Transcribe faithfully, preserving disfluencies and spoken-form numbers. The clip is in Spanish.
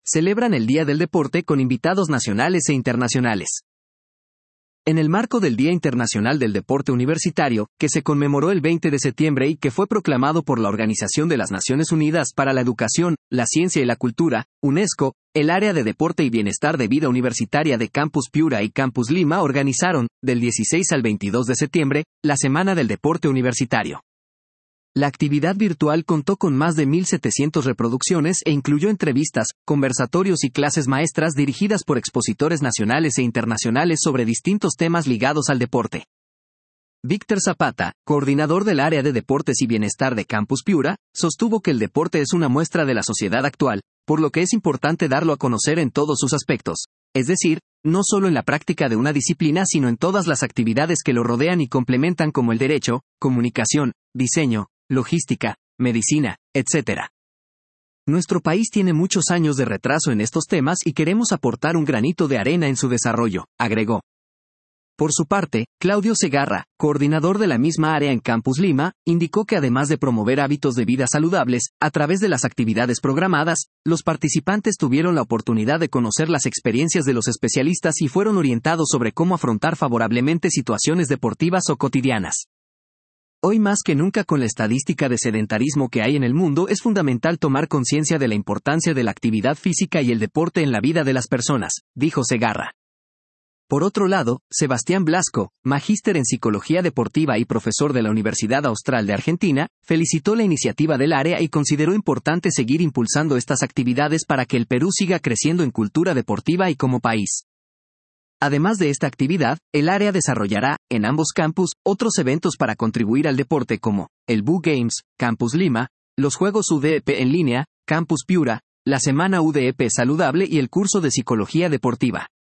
celebran el Día del Deporte con invitados nacionales e internacionales. En el marco del Día Internacional del Deporte Universitario, que se conmemoró el veinte de septiembre y que fue proclamado por la Organización de las Naciones Unidas para la Educación, la Ciencia y la Cultura, UNESCO, el área de Deporte y Bienestar de Vida Universitaria de Campus Piura y Campus Lima organizaron, del dieciséis al veintidós de septiembre, la Semana del Deporte Universitario. La actividad virtual contó con más de mil setecientas reproducciones e incluyó entrevistas, conversatorios y clases maestras dirigidas por expositores nacionales e internacionales sobre distintos temas ligados al deporte. Víctor Zapata, coordinador del área de Deportes y Bienestar de Campus Piura, sostuvo que el deporte es una muestra de la sociedad actual, por lo que es importante darlo a conocer en todos sus aspectos, es decir, no solo en la práctica de una disciplina sino en todas las actividades que lo rodean y complementan como el derecho, comunicación, diseño, logística, medicina, etcétera. Nuestro país tiene muchos años de retraso en estos temas y queremos aportar un granito de arena en su desarrollo, agregó. Por su parte, Claudio Segarra, coordinador de la misma área en Campus Lima, indicó que además de promover hábitos de vida saludables, a través de las actividades programadas, los participantes tuvieron la oportunidad de conocer las experiencias de los especialistas y fueron orientados sobre cómo afrontar favorablemente situaciones deportivas o cotidianas. Hoy más que nunca con la estadística de sedentarismo que hay en el mundo es fundamental tomar conciencia de la importancia de la actividad física y el deporte en la vida de las personas, dijo Segarra. Por otro lado, Sebastián Blasco, magíster en Psicología Deportiva y profesor de la Universidad Austral de Argentina, felicitó la iniciativa del área y consideró importante seguir impulsando estas actividades para que el Perú siga creciendo en cultura deportiva y como país. Además de esta actividad, el área desarrollará, en ambos campus, otros eventos para contribuir al deporte como, el B U Games, Campus Lima, los Juegos U D E P en línea, Campus Piura, la Semana U D E P Saludable y el curso de Psicología Deportiva.